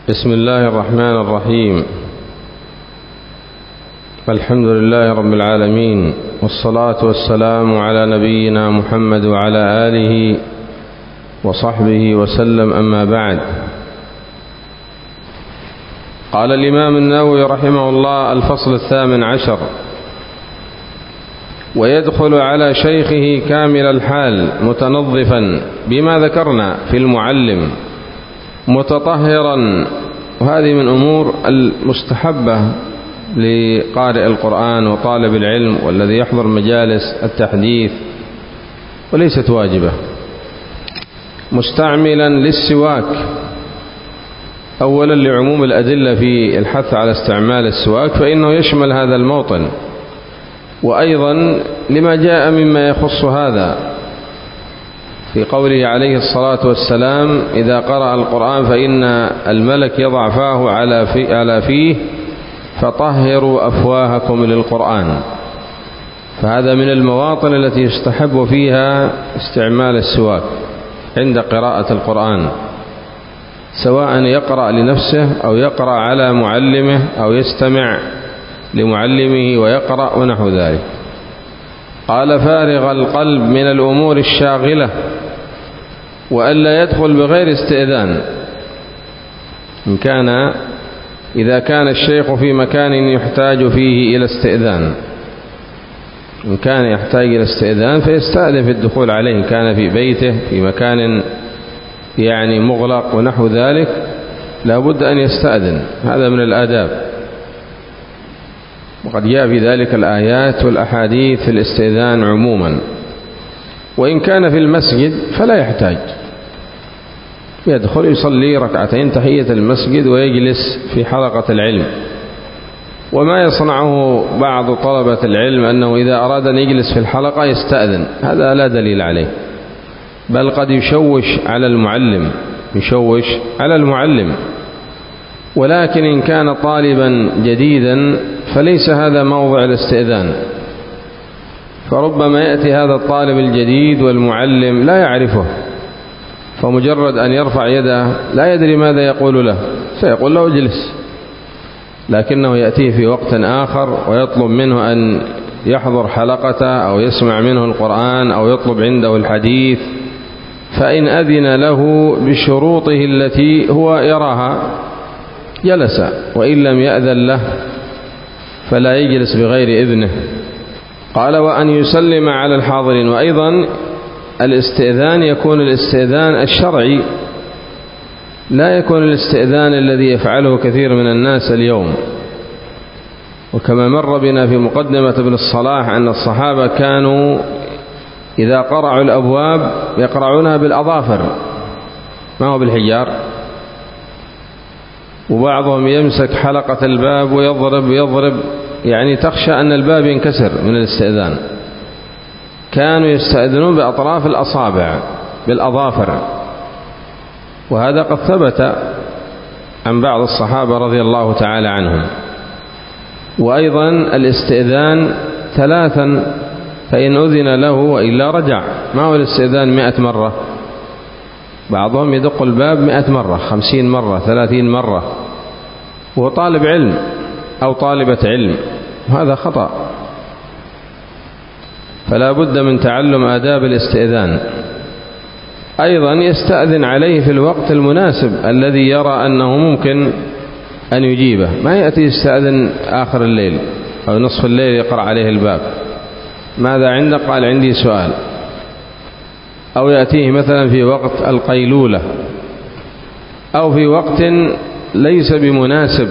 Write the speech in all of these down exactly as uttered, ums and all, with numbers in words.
بسم الله الرحمن الرحيم. الحمد لله رب العالمين، والصلاة والسلام على نبينا محمد وعلى آله وصحبه وسلم، أما بعد. قال الإمام النووي رحمه الله: الفصل الثامن عشر: ويدخل على شيخه كامل الحال متنظفا بما ذكرنا في المعلم متطهرا. وهذه من أمور المستحبة لقارئ القرآن وطالب العلم والذي يحضر مجالس التحديث، وليست واجبة. مستعملا للسواك، أولا لعموم الأدلة في الحث على استعمال السواك، فإنه يشمل هذا الموطن، وأيضا لما جاء مما يخص هذا في قوله عليه الصلاة والسلام: إذا قرأ القرآن فإن الملك يضع فاه على في على فيه فطهروا أفواهكم للقرآن. فهذا من المواطن التي يستحب فيها استعمال السواك عند قراءة القرآن، سواء يقرأ لنفسه أو يقرأ على معلمه أو يستمع لمعلمه ويقرأ ونحو ذلك. قال: فارغ القلب من الأمور الشاغلة، وألا يدخل بغير استئذان. إن كان إذا كان الشيخ في مكان يحتاج فيه إلى استئذان، إن كان يحتاج إلى استئذان فيستأذن في الدخول عليه. إن كان في بيته في مكان يعني مغلق ونحو ذلك لا بد أن يستأذن، هذا من الآداب، وقد جاء في ذلك الآيات والأحاديث في الاستئذان عموما. وإن كان في المسجد فلا يحتاج، يدخل يصلي ركعتين تحية المسجد ويجلس في حلقة العلم. وما يصنعه بعض طلبة العلم أنه إذا أراد أن يجلس في الحلقة يستأذن، هذا لا دليل عليه، بل قد يشوش على المعلم يشوش على المعلم. ولكن إن كان طالبا جديدا فليس هذا موضع الاستئذان، فربما يأتي هذا الطالب الجديد والمعلم لا يعرفه، فمجرد أن يرفع يده لا يدري ماذا يقول له، سيقول له اجلس، لكنه يأتيه في وقت آخر ويطلب منه أن يحضر حلقته أو يسمع منه القرآن أو يطلب عنده الحديث، فإن أذن له بشروطه التي هو يراها جلس، وإن لم يأذن له فلا يجلس بغير إذنه. قال: وأن يسلم على الحاضرين. وأيضا الاستئذان يكون الاستئذان الشرعي، لا يكون الاستئذان الذي يفعله كثير من الناس اليوم. وكما مر بنا في مقدمة ابن الصلاح أن الصحابة كانوا إذا قرعوا الأبواب يقرعونها بالأظافر ما هو بالحجار، وبعضهم يمسك حلقة الباب ويضرب يضرب يعني تخشى أن الباب ينكسر من الاستئذان. كانوا يستأذنون بأطراف الأصابع بالأظافر، وهذا قد ثبت عن بعض الصحابة رضي الله تعالى عنهم. وأيضا الاستئذان ثلاثا، فإن أذن له وإلا رجع. ما هو الاستئذان مئة مرة؟ بعضهم يدق الباب مئة مرة، خمسين مرة، ثلاثين مرة، وهو طالب علم أو طالبة علم، هذا خطأ. فلا بد من تعلم آداب الاستئذان. أيضا يستأذن عليه في الوقت المناسب الذي يرى أنه ممكن أن يجيبه، ما يأتي يستأذن آخر الليل أو نصف الليل يقرأ عليه الباب: ماذا عندك؟ قال: عندي سؤال. أو يأتيه مثلا في وقت القيلولة أو في وقت ليس بمناسب.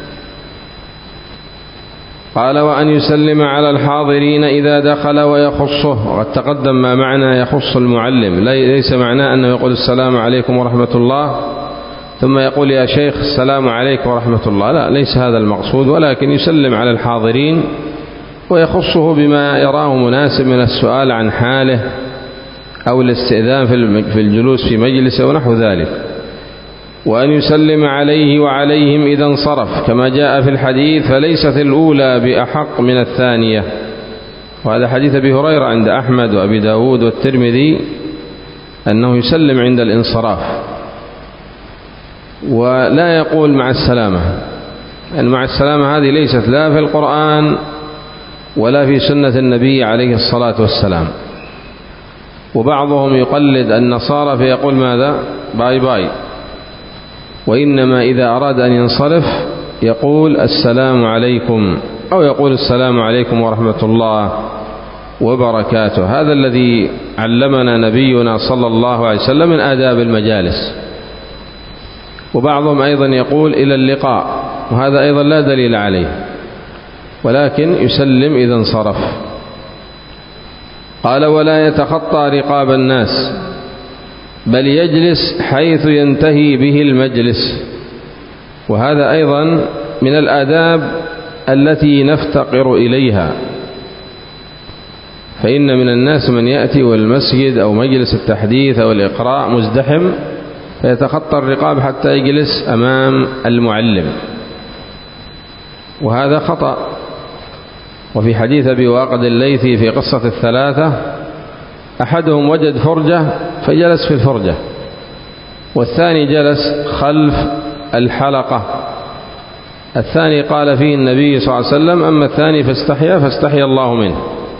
قال: وأن يسلم على الحاضرين إذا دخل ويخصه. وقد تقدم ما معنى يخص المعلم، ليس معناه أنه يقول السلام عليكم ورحمة الله ثم يقول يا شيخ السلام عليكم ورحمة الله، لا، ليس هذا المقصود، ولكن يسلم على الحاضرين ويخصه بما يراه مناسب من السؤال عن حاله أو الاستئذان في الجلوس في مجلسه ونحو ذلك. وأن يسلم عليه وعليهم إذا انصرف، كما جاء في الحديث: فليست الأولى بأحق من الثانية. وهذا حديث أبي هريرة عند أحمد وأبي داود والترمذي، أنه يسلم عند الانصراف. ولا يقول مع السلامة، يعني مع السلامة هذه ليست لا في القرآن ولا في سنة النبي عليه الصلاة والسلام. وبعضهم يقلد النصارى فيقول ماذا؟ باي باي. وإنما إذا أراد أن ينصرف يقول السلام عليكم، أو يقول السلام عليكم ورحمة الله وبركاته. هذا الذي علمنا نبينا صلى الله عليه وسلم من آداب المجالس. وبعضهم أيضا يقول إلى اللقاء، وهذا أيضا لا دليل عليه، ولكن يسلم إذا انصرف. قال ولا يتخطى رقاب الناس بل يجلس حيث ينتهي به المجلس. وهذا أيضا من الآداب التي نفتقر إليها، فإن من الناس من يأتي والمسجد أو مجلس التحديث أو الإقراء مزدحم فيتخطى الرقاب حتى يجلس أمام المعلم، وهذا خطأ. وفي حديث أبي واقد الليثي في قصة الثلاثة أحدهم وجد فرجة فجلس في الفرجة، والثاني جلس خلف الحلقة. الثاني قال فيه النبي صلى الله عليه وسلم أما الثاني فاستحيا فاستحيا الله منه.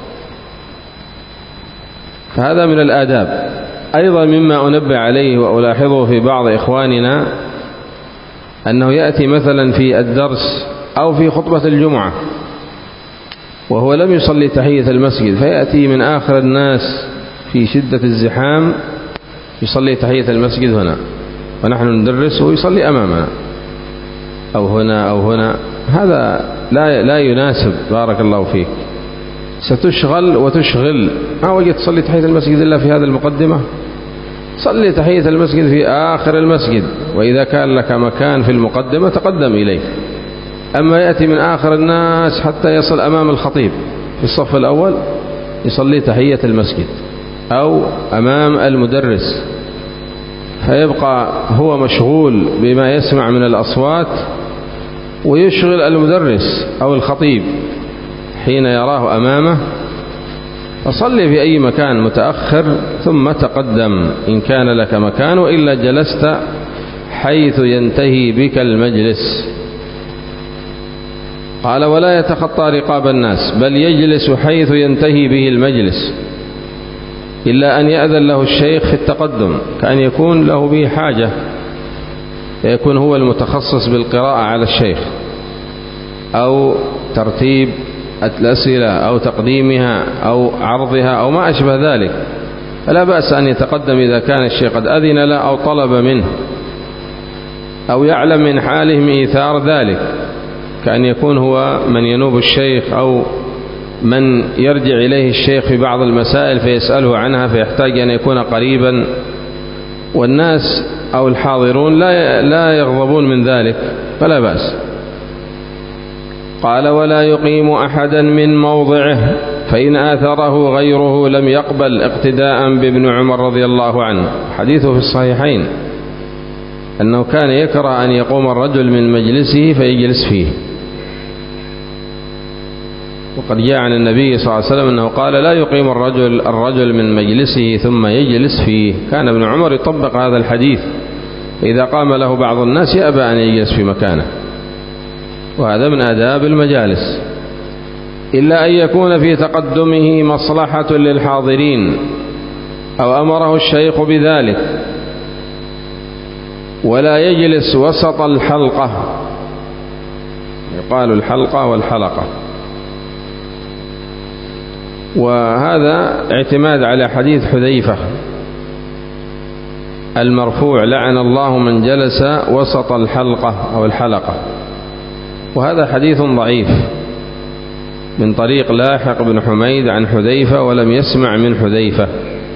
فهذا من الآداب. أيضا مما أنبه عليه وألاحظه في بعض إخواننا أنه يأتي مثلا في الدرس أو في خطبة الجمعة وهو لم يصلي تحية المسجد، فيأتي من آخر الناس في شدة الزحام يصلي تحية المسجد هنا، ونحن ندرس ويصلي أمامنا أو هنا أو هنا. هذا لا لا يناسب. بارك الله فيك. ستشغل وتشغل، ما وجدت تصلي تحية المسجد إلا في هذه المقدمة. صلي تحية المسجد في آخر المسجد، وإذا كان لك مكان في المقدمة تقدم إليه. أما يأتي من آخر الناس حتى يصل أمام الخطيب في الصف الأول يصلي تحية المسجد، أو أمام المدرس، فيبقى هو مشغول بما يسمع من الأصوات ويشغل المدرس أو الخطيب حين يراه أمامه. فصلي في أي مكان متأخر ثم تقدم إن كان لك مكان، وإلا جلست حيث ينتهي بك المجلس. قال ولا يتخطى رقاب الناس بل يجلس حيث ينتهي به المجلس، إلا أن يأذن له الشيخ في التقدم، كأن يكون له به حاجة يكون هو المتخصص بالقراءة على الشيخ أو ترتيب الأسئلة أو تقديمها أو عرضها أو ما أشبه ذلك، فلا بأس أن يتقدم إذا كان الشيخ قد أذن له أو طلب منه أو يعلم من حالهم إيثار ذلك، كأن يكون هو من ينوب الشيخ أو من يرجع إليه الشيخ في بعض المسائل فيسأله عنها فيحتاج أن يكون قريبا، والناس أو الحاضرون لا لا يغضبون من ذلك، فلا بأس. قال ولا يقيم أحدا من موضعه فإن آثره غيره لم يقبل، اقتداء بابن عمر رضي الله عنه. حديثه في الصحيحين أنه كان يكره أن يقوم الرجل من مجلسه فيجلس فيه. وقد جاء عن النبي صلى الله عليه وسلم أنه قال لا يقيم الرجل الرجل من مجلسه ثم يجلس فيه. كان ابن عمر يطبق هذا الحديث، إذا قام له بعض الناس يأبى أن يجلس في مكانه، وهذا من آداب المجالس، إلا أن يكون في تقدمه مصلحة للحاضرين أو أمره الشيخ بذلك، ولا يجلس وسط الحلقة، يقال الحلقة والحلقة. وهذا اعتماد على حديث حذيفة المرفوع لعن الله من جلس وسط الحلقة أو الحلقة، وهذا حديث ضعيف من طريق لاحق بن حميد عن حذيفة ولم يسمع من حذيفة،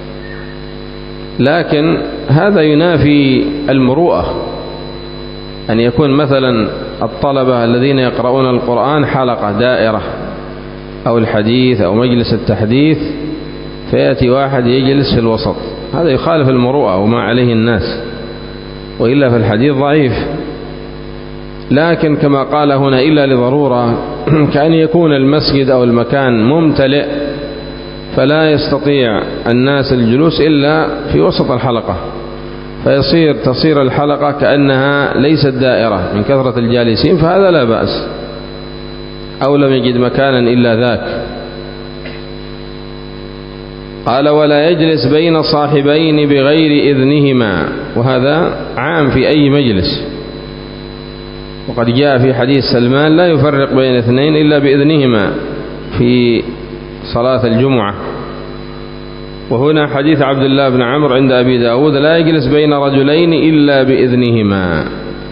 لكن هذا ينافي المروءة أن يكون مثلا الطلبة الذين يقرؤون القرآن حلقة دائرة أو الحديث أو مجلس التحديث فيأتي واحد يجلس في الوسط، هذا يخالف المروءة وما عليه الناس، وإلا في الحديث ضعيف. لكن كما قال هنا إلا لضرورة، كأن يكون المسجد أو المكان ممتلئ فلا يستطيع الناس الجلوس إلا في وسط الحلقة، فيصير تصير الحلقة كأنها ليست دائرة من كثرة الجالسين، فهذا لا بأس، أو لم يجد مكانا إلا ذاك. قال: ولا يجلس بين صاحبين بغير إذنهما، وهذا عام في أي مجلس، وقد جاء في حديث سلمان: لا يفرق بين اثنين إلا بإذنهما في صلاة الجمعة. وهنا حديث عبد الله بن عمرو عند أبي داود: لا يجلس بين رجلين إلا بإذنهما.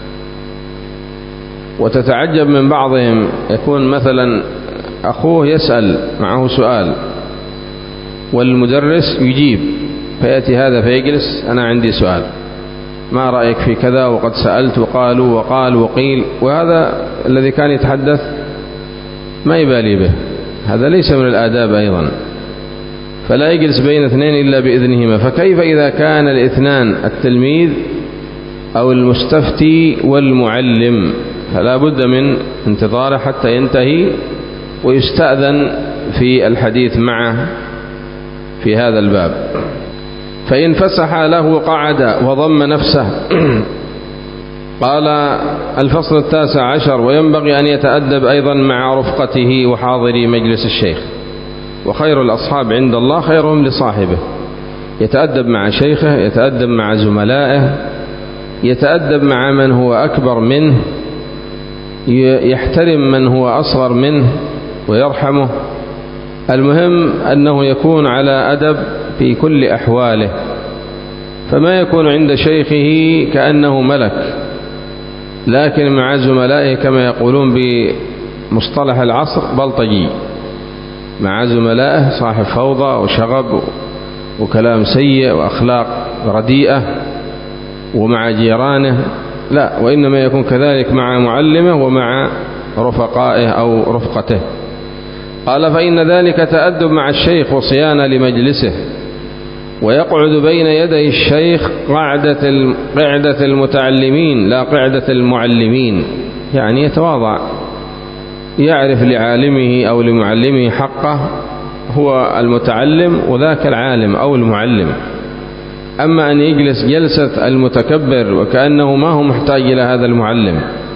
وتتعجب من بعضهم، يكون مثلا أخوه يسأل معه سؤال والمدرس يجيب، فيأتي هذا فيجلس: أنا عندي سؤال، ما رأيك في كذا وقد سألت وقالوا وقال وقيل، وهذا الذي كان يتحدث ما يبالي به، هذا ليس من الآداب أيضا. فلا يجلس بين اثنين إلا بإذنهما. فكيف إذا كان الاثنان التلميذ أو المستفتي والمعلم؟ فلا بد من انتظاره حتى ينتهي ويستأذن في الحديث معه في هذا الباب. فإن فسح له قعد وضم نفسه. قال الفصل التاسع عشر: وينبغي أن يتأدب أيضا مع رفقته وحاضري مجلس الشيخ، وخير الأصحاب عند الله خيرهم لصاحبه. يتأدب مع شيخه، يتأدب مع زملائه، يتأدب مع من هو أكبر منه، يحترم من هو أصغر منه ويرحمه. المهم أنه يكون على أدب في كل أحواله، فما يكون عند شيخه كأنه ملك، لكن مع زملائه كما يقولون بمصطلح العصر بلطجي. مع زملائه صاحب فوضى وشغب وكلام سيء وأخلاق رديئة، ومع جيرانه لا، وإنما يكون كذلك مع معلمه ومع رفقائه أو رفقته. قال: فإن ذلك تأدب مع الشيخ وصيانة لمجلسه، ويقعد بين يدي الشيخ قعدة قعدة المتعلمين لا قعدة المعلمين، يعني يتواضع، يعرف لعالمه أو لمعلمه حقه، هو المتعلم وذاك العالم أو المعلم. أما أن يجلس جلسة المتكبر وكأنه ما هو محتاج إلى هذا المعلم،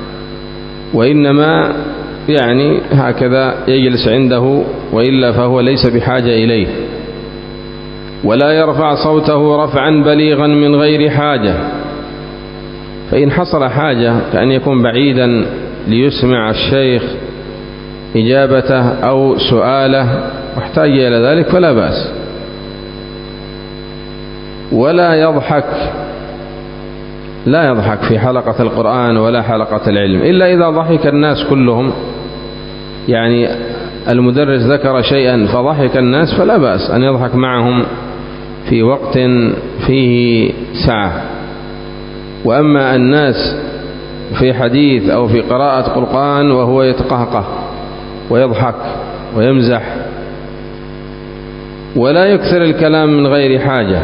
وإنما يعني هكذا يجلس عنده، وإلا فهو ليس بحاجة إليه. ولا يرفع صوته رفعا بليغا من غير حاجة، فإن حصل حاجة كأن يكون بعيدا ليسمع الشيخ إجابته أو سؤاله واحتاج إلى ذلك فلا بأس. ولا يضحك، لا يضحك في حلقة القرآن ولا حلقة العلم، إلا إذا ضحك الناس كلهم، يعني المدرس ذكر شيئا فضحك الناس فلا بأس أن يضحك معهم في وقت فيه سعة. وأما الناس في حديث أو في قراءة قرآن وهو يتقهقه ويضحك ويمزح، ولا يكثر الكلام من غير حاجة،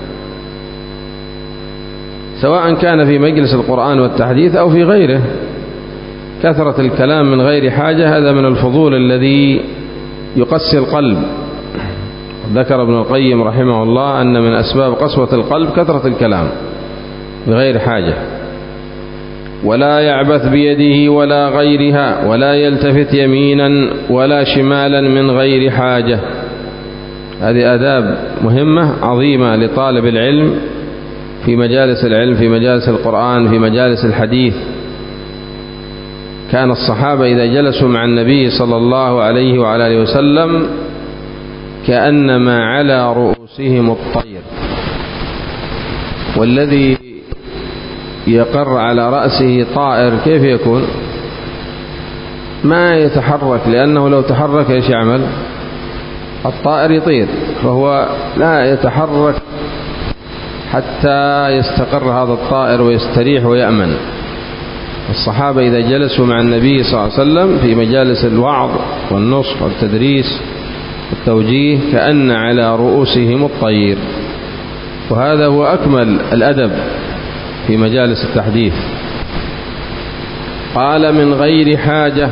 سواء كان في مجلس القرآن والتحديث أو في غيره. كثرة الكلام من غير حاجة هذا من الفضول الذي يقسي القلب. ذكر ابن القيم رحمه الله أن من أسباب قسوة القلب كثرة الكلام بغير حاجة. ولا يعبث بيده ولا غيرها، ولا يلتفت يمينا ولا شمالا من غير حاجة. هذه آداب مهمة عظيمة لطالب العلم في مجالس العلم، في مجالس القرآن، في مجالس الحديث. كان الصحابة إذا جلسوا مع النبي صلى الله عليه وعلى آله وسلم كأنما على رؤوسهم الطير، والذي يقر على رأسه طائر كيف يكون؟ ما يتحرك، لأنه لو تحرك ايش يعمل؟ الطائر يطير، فهو لا يتحرك حتى يستقر هذا الطائر ويستريح ويأمن. الصحابة إذا جلسوا مع النبي صلى الله عليه وسلم في مجالس الوعظ والنصح والتدريس والتوجيه كأن على رؤوسهم الطير، وهذا هو أكمل الأدب في مجالس التحديث. قال: من غير حاجة،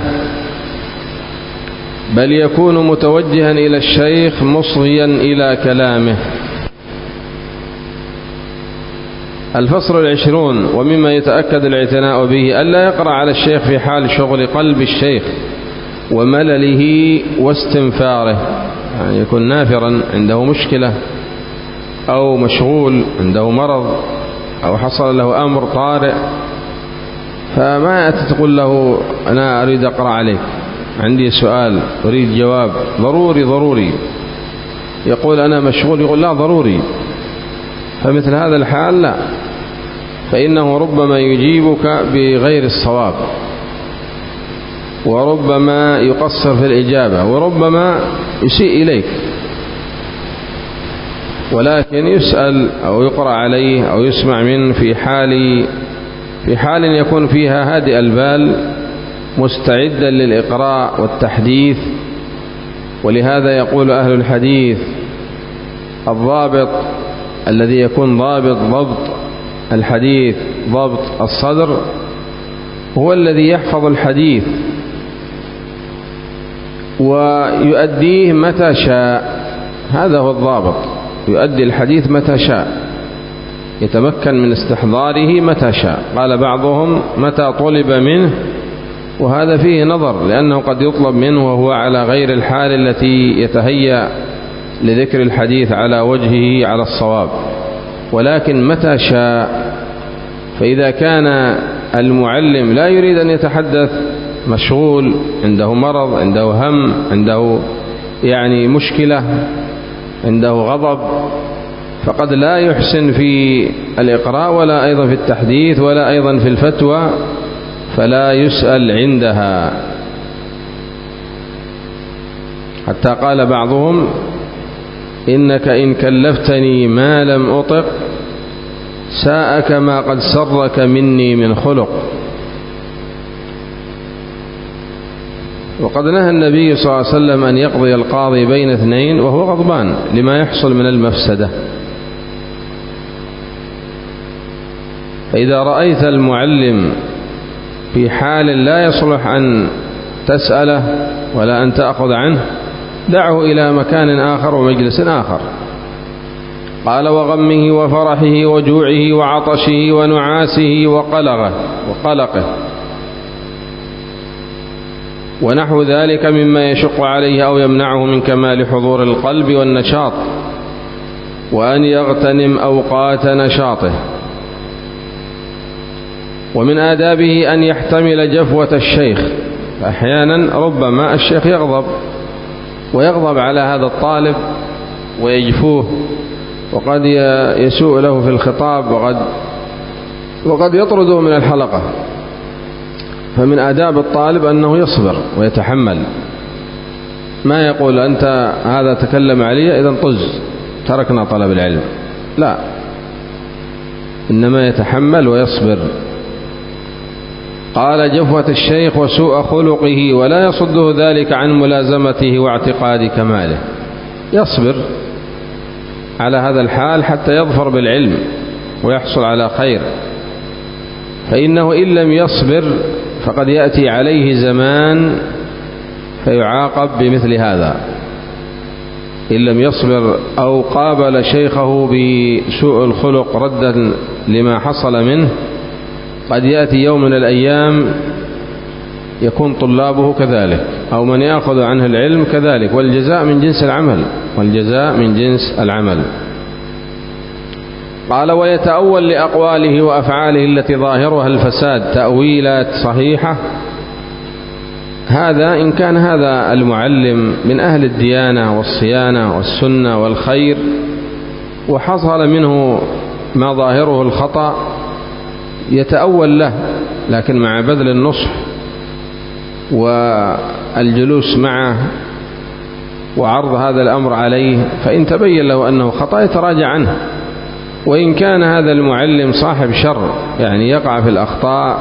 بل يكون متوجها إلى الشيخ مصغيا إلى كلامه. الفصل العشرون: ومما يتأكد الاعتناء به ألا يقرأ على الشيخ في حال شغل قلب الشيخ وملله واستنفاره، يعني يكون نافرا عنده مشكلة أو مشغول عنده مرض أو حصل له أمر طارئ، فما تقول له أنا أريد أقرأ عليك، عندي سؤال أريد جواب ضروري ضروري، يقول أنا مشغول، يقول لا ضروري. فمثل هذا الحال لا، فإنه ربما يجيبك بغير الصواب، وربما يقصر في الإجابة، وربما يسيء إليك، ولكن يسأل أو يقرأ عليه أو يسمع منه في حال في حال يكون فيها هادئ البال مستعدا للإقراء والتحديث. ولهذا يقول أهل الحديث: الضابط الذي يكون ضابط ضبط الحديث ضبط الصدر هو الذي يحفظ الحديث ويؤديه متى شاء، هذا هو الضابط، يؤدي الحديث متى شاء، يتمكن من استحضاره متى شاء. قال بعضهم: متى طلب منه، وهذا فيه نظر، لأنه قد يطلب منه وهو على غير الحال التي يتهيأ لذكر الحديث على وجهه على الصواب، ولكن متى شاء. فإذا كان المعلم لا يريد أن يتحدث، مشغول، عنده مرض، عنده هم، عنده يعني مشكلة، عنده غضب، فقد لا يحسن في الإقراء ولا أيضا في التحديث ولا أيضا في الفتوى، فلا يسأل عندها. حتى قال بعضهم: إنك إن كلفتني ما لم أطق ساءك ما قد سرك مني من خلق. وقد نهى النبي صلى الله عليه وسلم أن يقضي القاضي بين اثنين وهو غضبان لما يحصل من المفسدة. فإذا رأيت المعلم في حال لا يصلح أن تسأله ولا أن تأخذ عنه، دعه إلى مكان آخر ومجلس آخر. قال: وغمه وفرحه وجوعه وعطشه ونعاسه وقلقه وقلقه ونحو ذلك مما يشق عليه أو يمنعه من كمال حضور القلب والنشاط، وأن يغتنم أوقات نشاطه. ومن آدابه أن يحتمل جفوة الشيخ، أحيانا ربما الشيخ يغضب ويغضب على هذا الطالب ويجفوه، وقد يسوء له في الخطاب، وقد وقد يطرده من الحلقة. فمن آداب الطالب أنه يصبر ويتحمل، ما يقول أنت هذا تكلم علي إذا طز تركنا طلب العلم، لا، إنما يتحمل ويصبر. قال: جفوة الشيخ وسوء خلقه، ولا يصده ذلك عن ملازمته واعتقاد كماله. يصبر على هذا الحال حتى يظفر بالعلم ويحصل على خير، فإنه إن لم يصبر فقد يأتي عليه زمان فيعاقب بمثل هذا. إن لم يصبر أو قابل شيخه بسوء الخلق ردا لما حصل منه، قد يأتي يوم من الأيام يكون طلابه كذلك، أو من يأخذ عنه العلم كذلك، والجزاء من جنس العمل، والجزاء من جنس العمل. قال: ويتأول لأقواله وأفعاله التي ظاهرها الفساد تأويلات صحيحة. هذا إن كان هذا المعلم من أهل الديانة والصيانة والسنة والخير، وحصل منه ما ظاهره الخطأ، يتأول له، لكن مع بذل النصح والجلوس معه وعرض هذا الأمر عليه، فإن تبين له أنه خطأ يتراجع عنه. وإن كان هذا المعلم صاحب شر، يعني يقع في الأخطاء،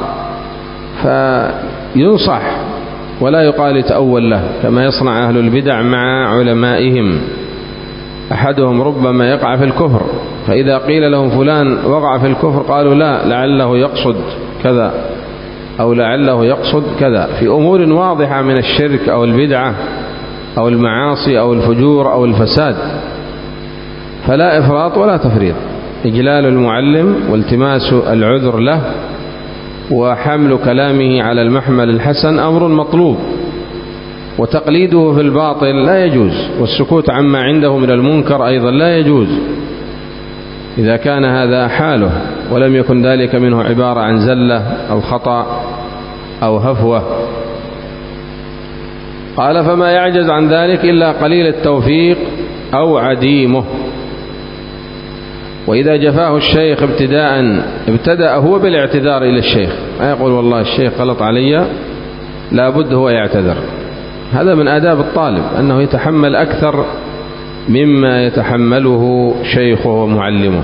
فينصح ولا يقال يتأول له، كما يصنع أهل البدع مع علمائهم. أحدهم ربما يقع في الكفر، فإذا قيل لهم فلان وقع في الكفر قالوا لا، لعله يقصد كذا أو لعله يقصد كذا، في أمور واضحة من الشرك أو البدعة أو المعاصي أو الفجور أو الفساد، فلا إفراط ولا تفريط. إجلال المعلم والتماس العذر له وحمل كلامه على المحمل الحسن أمر مطلوب، وتقليده في الباطل لا يجوز، والسكوت عما عنده من المنكر أيضا لا يجوز إذا كان هذا حاله ولم يكن ذلك منه عبارة عن زلة أو خطأ أو هفوة. قال: فما يعجز عن ذلك إلا قليل التوفيق أو عديمه. وإذا جفاه الشيخ ابتداء ابتدأ هو بالاعتذار إلى الشيخ، ما يقول والله الشيخ غلط علي، لا بد هو يعتذر. هذا من آداب الطالب أنه يتحمل أكثر مما يتحمله شيخه ومعلمه،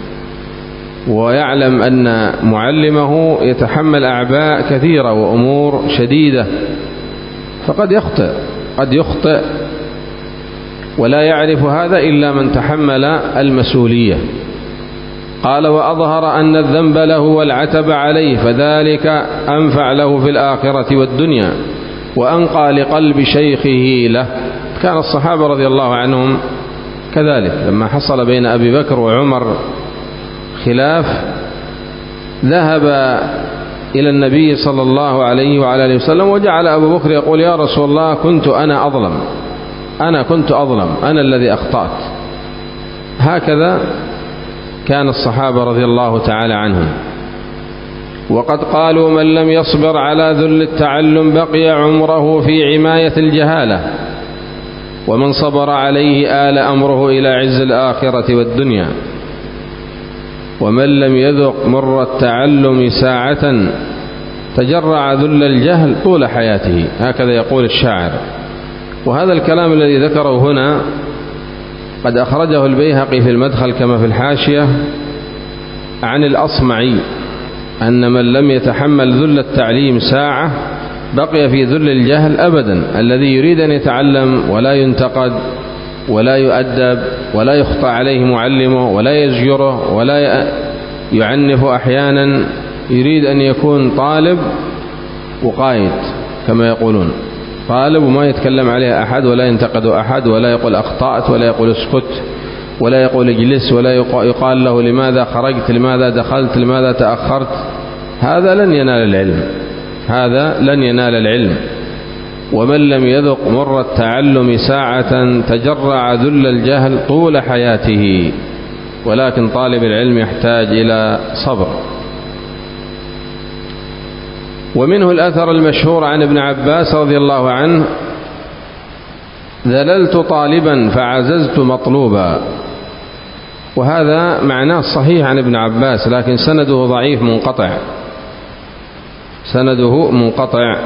ويعلم أن معلمه يتحمل أعباء كثيرة وأمور شديدة، فقد يخطئ قد يخطئ ولا يعرف هذا إلا من تحمل المسؤولية. قال: وأظهر أن الذنب له والعتب عليه، فذلك أنفع له في الآخرة والدنيا وأنقى لقلب شيخه له. كان الصحابة رضي الله عنهم كذلك، لما حصل بين أبي بكر وعمر خلاف ذهب إلى النبي صلى الله عليه وعلى آله وسلم، وجعل أبو بكر يقول: يا رسول الله كنت أنا أظلم أنا كنت أظلم أنا الذي أخطأت. هكذا كان الصحابة رضي الله تعالى عنهم. وقد قالوا: من لم يصبر على ذل التعلم بقي عمره في عماية الجهالة، ومن صبر عليه آل أمره إلى عز الآخرة والدنيا، ومن لم يذق مر التعلم ساعة تجرع ذل الجهل طول حياته. هكذا يقول الشاعر. وهذا الكلام الذي ذكره هنا قد أخرجه البيهقي في المدخل كما في الحاشية عن الأصمعي، أن من لم يتحمل ذل التعليم ساعة بقي في ذل الجهل أبدا، الذي يريد أن يتعلم ولا ينتقد ولا يؤدب ولا يخطأ عليه معلمه ولا يزجره ولا يعنف أحيانا، يريد أن يكون طالب وقايد كما يقولون، طالب وما يتكلم عليه أحد ولا ينتقد أحد ولا يقول أخطأت ولا يقول اسكت ولا يقول اجلس ولا يقال له لماذا خرجت لماذا دخلت لماذا تأخرت. هذا لن ينال العلم هذا لن ينال العلم. ومن لم يذق مر التعلم ساعة تجرع ذل الجهل طول حياته. ولكن طالب العلم يحتاج إلى صبر. ومنه الأثر المشهور عن ابن عباس رضي الله عنه: ذللت طالبا فعززت مطلوبا. وهذا معناه صحيح عن ابن عباس، لكن سنده ضعيف منقطع سنده منقطع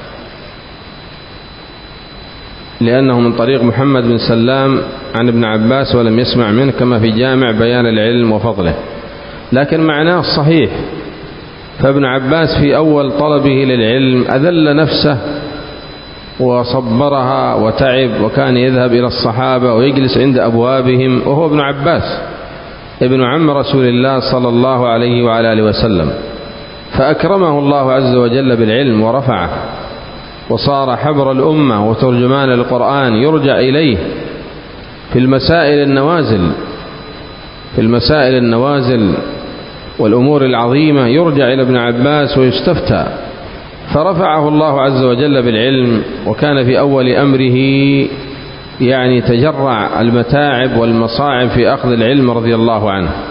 لأنه من طريق محمد بن سلام عن ابن عباس ولم يسمع منه، كما في جامع بيان العلم وفضله، لكن معناه صحيح. فابن عباس في أول طلبه للعلم أذل نفسه وصبرها وتعب، وكان يذهب إلى الصحابة ويجلس عند أبوابهم، وهو ابن عباس ابن عم رسول الله صلى الله عليه وعلى آله وسلم، فأكرمه الله عز وجل بالعلم ورفعه، وصار حبر الأمة وترجمان القرآن، يرجع إليه في المسائل النوازل في المسائل النوازل والأمور العظيمة، يرجع إلى ابن عباس ويستفتى، فرفعه الله عز وجل بالعلم. وكان في أول أمره يعني تجرع المتاعب والمصاعب في أخذ العلم رضي الله عنه.